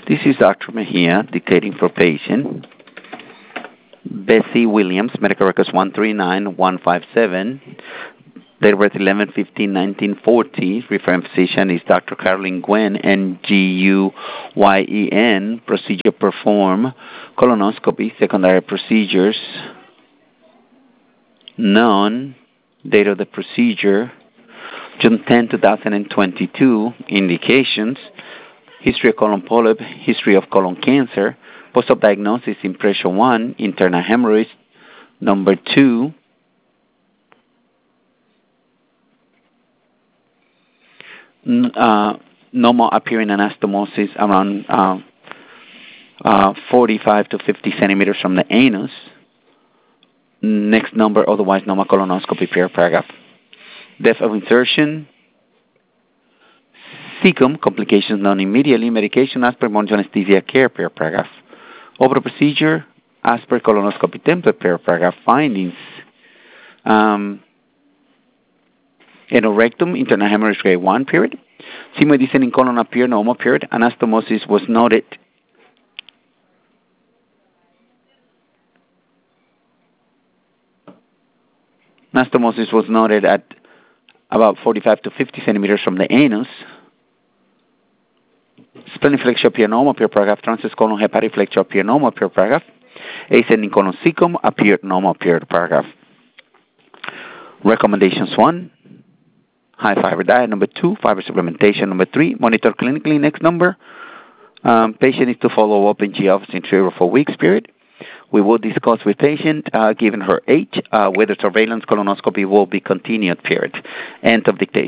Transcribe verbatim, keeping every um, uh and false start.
This is Doctor Mejia dictating for patient Bessie Williams, medical records one three nine one five seven, date of birth eleven fifteen nineteen forty. Referring physician is Doctor Carolyn Gwen, N G U Y E N. Procedure perform colonoscopy, secondary procedures none. Date of the procedure June tenth, twenty twenty-two. Indications: history of colon polyp, history of colon cancer, post-op diagnosis: impression one, internal hemorrhage. Number two, n- uh, normal appearing anastomosis around uh, uh, forty-five to fifty centimeters from the anus. Next number, otherwise normal colonoscopy, per paragraph. Depth of insertion, cecum, complications known immediately, medication as per monitor anesthesia care, per paragraph. Over procedure, as per colonoscopy template, per paragraph. Findings, um, anorectum, internal hemorrhage grade one, period. Sigmoid descending colon appeared normal, period. Anastomosis was noted. Anastomosis was noted at about forty-five to fifty centimeters from the anus. Splenic flexure appeared normal, per paragraph. Transverse colon hepatic flexure appeared normal, per paragraph. Ascending colon cecum appeared normal, per paragraph. Recommendations: one, high fiber diet. Number two, fiber supplementation. Number three, monitor clinically. Next number, um, patient needs to follow up in G office in three or four weeks, period. We will discuss with patient, uh, given her age, uh, whether surveillance colonoscopy will be continued, period. End of dictation.